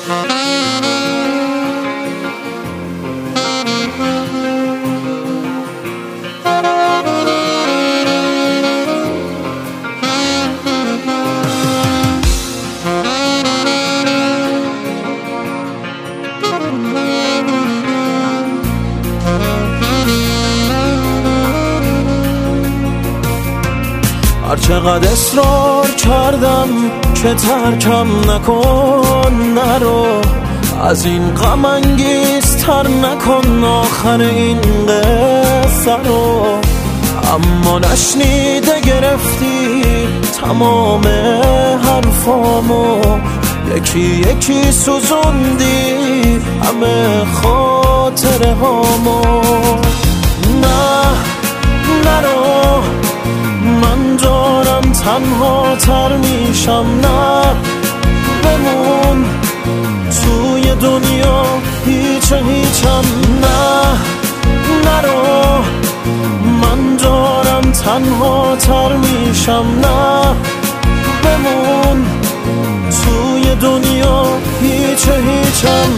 هر چقدر اصرار کردم که ترکم نکن، نرو از این غم انگیزتر نکن آخر این قصه رو. اما نشنیده گرفتی تمام حرفامو، یکی یکی سوزوندی همه خاطره هامو. نه نرو، من دارم تنها تر میشم، نه بمون توی دنیا هیچم. نه نرو، من دارم تنها تر میشم، نه بمون توی دنیا هیچم.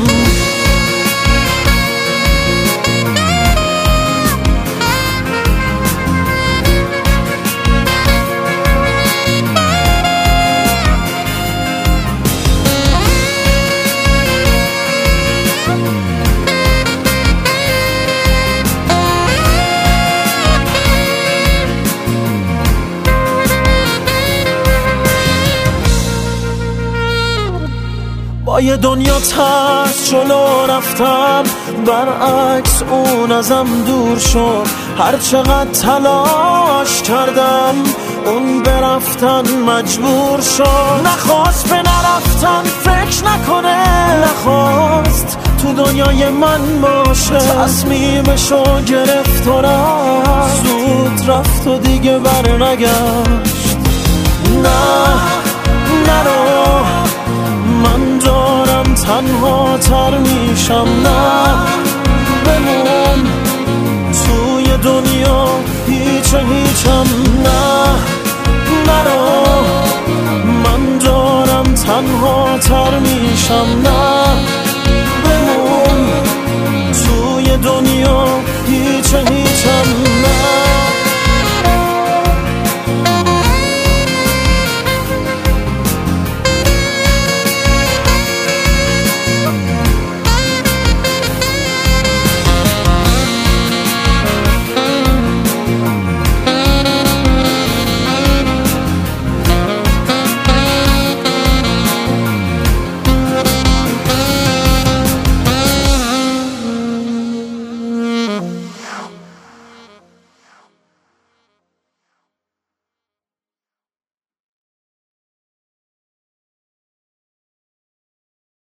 با یه دنیا ترس جلو رفتم، برعکس اون ازم دور شد. هر چقدر تلاش کردم اون برفتن مجبور شد. نخواست به نرفتن فکر نکنه، نخواست تو دنیای من باشه. تصمیمشو گرفت و رفت، زود رفت و دیگه بر نگشت. نه نرو، من دارم تنها تر میشم، نه بمون توی دنیا هیچم. نه نرو، من دارم تنها تر میشم، نه بمون توی دنیا هیچم.